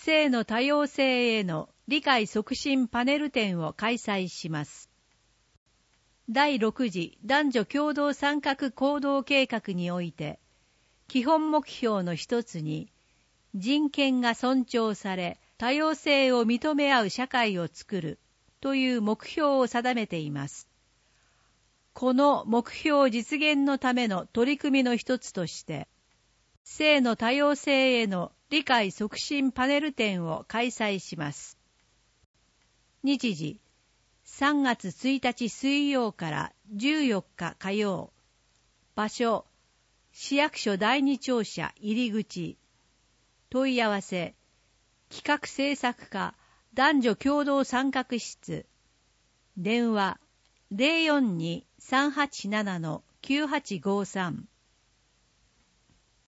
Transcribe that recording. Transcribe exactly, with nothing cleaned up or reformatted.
性の多様性への理解促進パネル展を開催します。だいろく次男女共同参画行動計画において、基本目標の一つに、人権が尊重され、多様性を認め合う社会を作るという目標を定めています。この目標実現のための取り組みの一つとして、性の多様性への理解促進パネル展を開催します。日時、さんがつついたち水曜からじゅうよっか火曜。場所、市役所だいに庁舎入り口。問い合わせ、企画制作課男女共同参画室。電話、ゼロよんに さんはちなな きゅうはちごさん。